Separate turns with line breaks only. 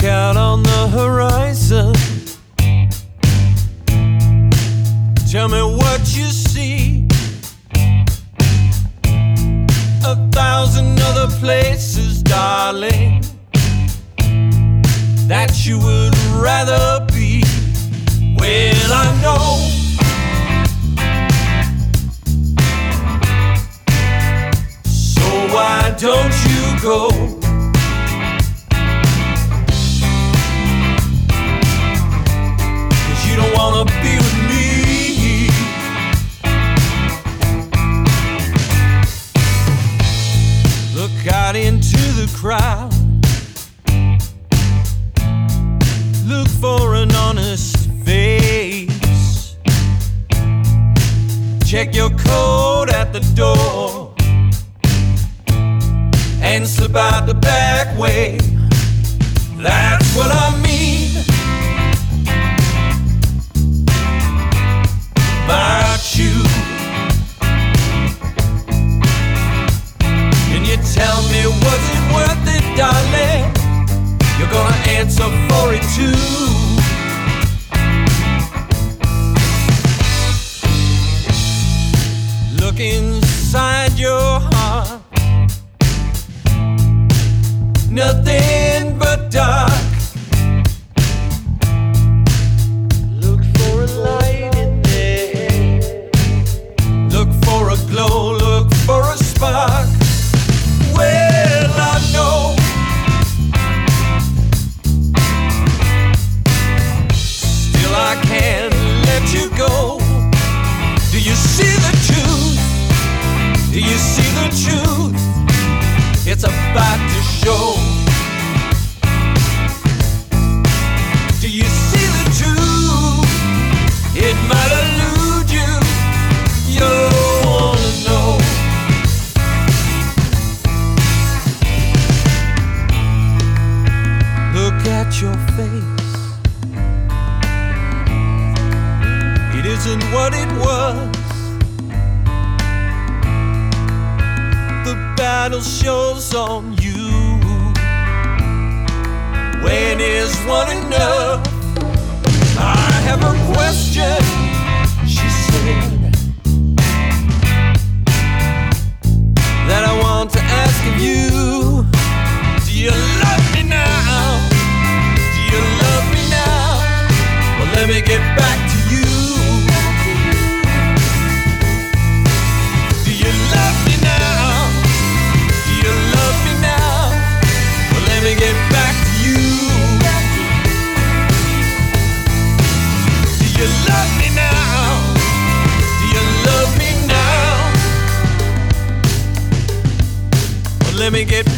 Look out on the horizon. Tell me what you see. 1,000 other places, darling, that you would rather be. Well, I know so why don't you go? You don't wanna be with me. Look out into the crowd. Look for an honest face. Check your coat at the door and slip out the back way. That's what I mean about you. Can you tell me, was it worth it, darling? You're gonna answer for it too. Look inside your heart. Nothing but dark. Glow, look for a spark. Well, I know still I can't let you go. Do you see the truth? Do you see the truth? It's about to show. Do you see the truth? It might elude you. You're at your face. It isn't what it was. The battle shows on you. When is one enough? I have a question, she said, that I want to ask of you. Do you love me now? You love me now? Well, let me get back to you. Do you love me now? Do you love me now? Well, let me get back to you. Do you love me now? Do you love me now? Well, let me get